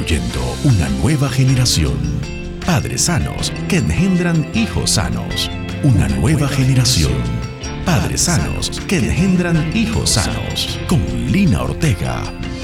Construyendo una nueva generación. Padres sanos que engendran hijos sanos. Una nueva generación. Padres sanos que engendran hijos sanos. Con Lina Ortega.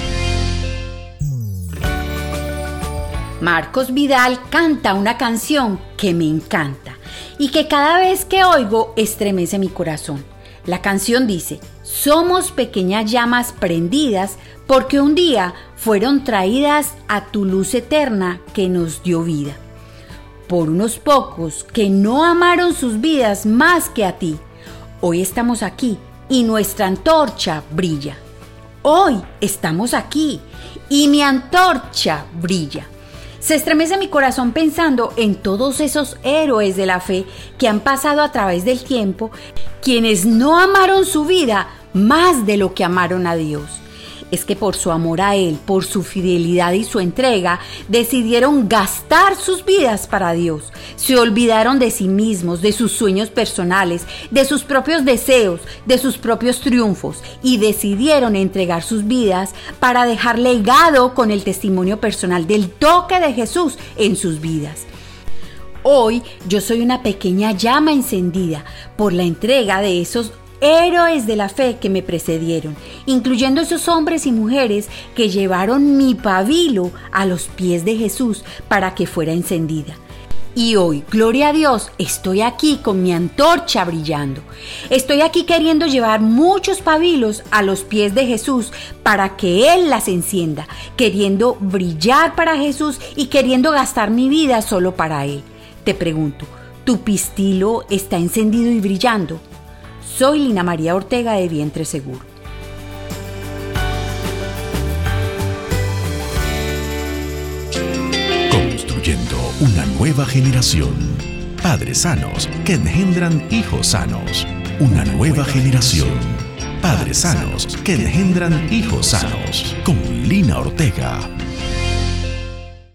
Marcos Vidal canta una canción que me encanta y que cada vez que oigo estremece mi corazón. La canción dice: somos pequeñas llamas prendidas porque un día fueron traídas a tu luz eterna que nos dio vida. Por unos pocos que no amaron sus vidas más que a ti, hoy estamos aquí y nuestra antorcha brilla. Hoy estamos aquí y mi antorcha brilla. Se estremece mi corazón pensando en todos esos héroes de la fe que han pasado a través del tiempo, quienes no amaron su vida más de lo que amaron a Dios. Es que por su amor a Él, por su fidelidad y su entrega, decidieron gastar sus vidas para Dios. Se olvidaron de sí mismos, de sus sueños personales, de sus propios deseos, de sus propios triunfos y decidieron entregar sus vidas para dejar legado con el testimonio personal del toque de Jesús en sus vidas. Hoy yo soy una pequeña llama encendida por la entrega de esos héroes de la fe que me precedieron, incluyendo esos hombres y mujeres que llevaron mi pabilo a los pies de Jesús para que fuera encendida. Y hoy, gloria a Dios, estoy aquí con mi antorcha brillando. Estoy aquí queriendo llevar muchos pabilos a los pies de Jesús para que Él las encienda, queriendo brillar para Jesús y queriendo gastar mi vida solo para Él. Te pregunto, ¿tu pistilo está encendido y brillando? Soy Lina María Ortega de Vientre Seguro. Construyendo una nueva generación. Padres sanos que engendran hijos sanos. Una nueva generación. Padres sanos que engendran hijos sanos. Con Lina Ortega.